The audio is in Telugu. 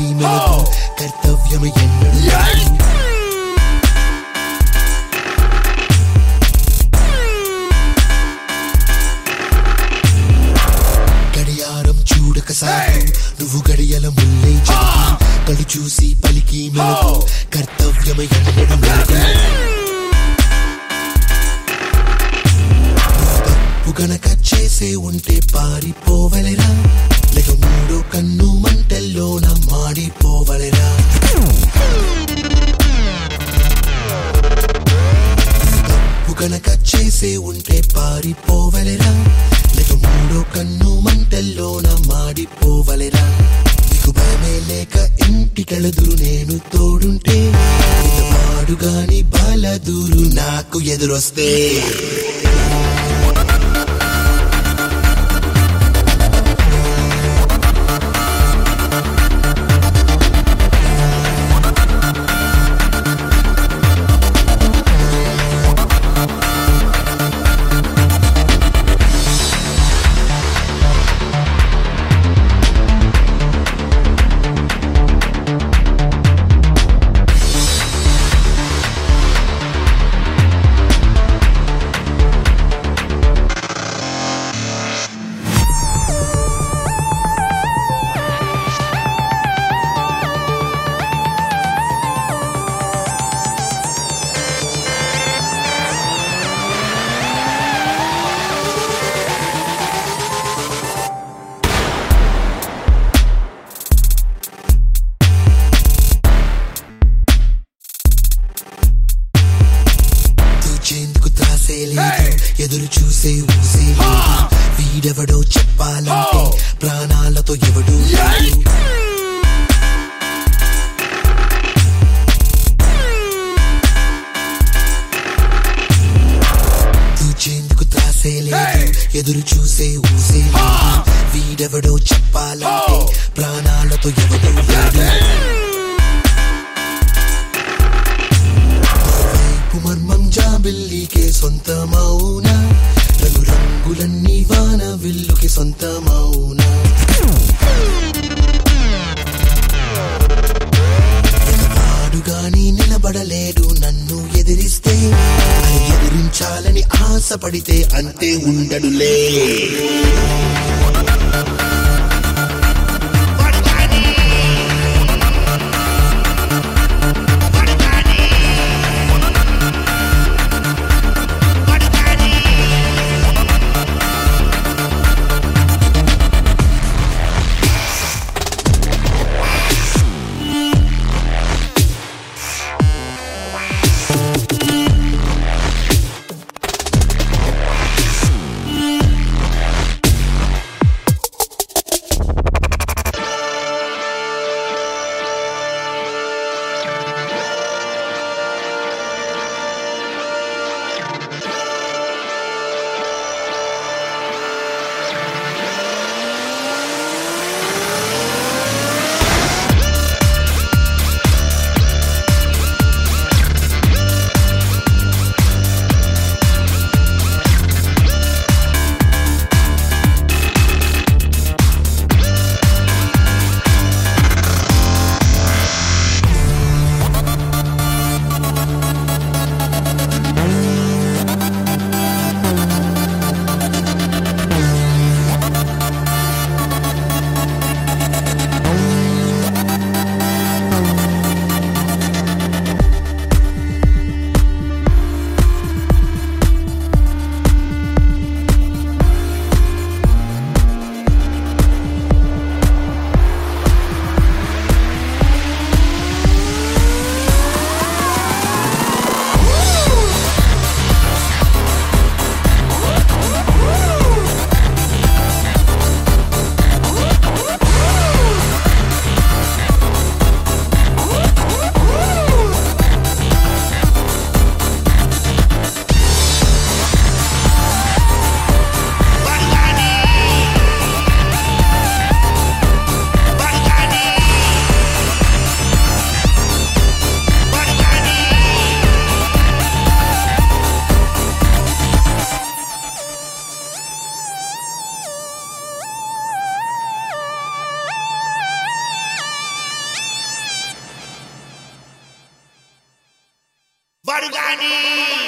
పలికి మెలకు కర్తవ్యం ఎన్నడు గడియారం చూడక సాగు నువ్వు గడియల ముల్లై చాలు కళ్ళు చూసి పలికి మెలకు కర్తవ్యం ఎన్నడు తప్పు గనక చేసే ఉంటే పారిపోవలెరా లేక మూడో కన్ను మంటల్లోన మాడిపోవలెరా తప్పు గనక చేసే ఉంటే పారిపోవలెరా లేక మూడో కన్ను మంటల్లోన మాడిపోవలెరా నీకు భయమే లేక ఇంటికెళదురు నేను తోడుంటే వాడుగాని బాలదూరు నాకు ఎదురొస్తే ఎదురు చూసే ఊసే వీడెవడో చెప్పాలంటే ప్రాణాలతో ఎవడు తూచేందుకు త్రాసే లేదు ఎదురు చూసే ఊసే వీడెవడో చెప్పాలంటే ప్రాణాలతో ఎవడు మర్మం జాబిల్లికే సొంతమౌనా రంగు రంగులన్నీ వాన విల్లుకి సొంతమౌనా వాడుగాని నిలబడలేడు నన్ను ఎదిరిస్తే ఎదిరించాలని ఆశపడితే అంతే ఉండడులే వాడు గాని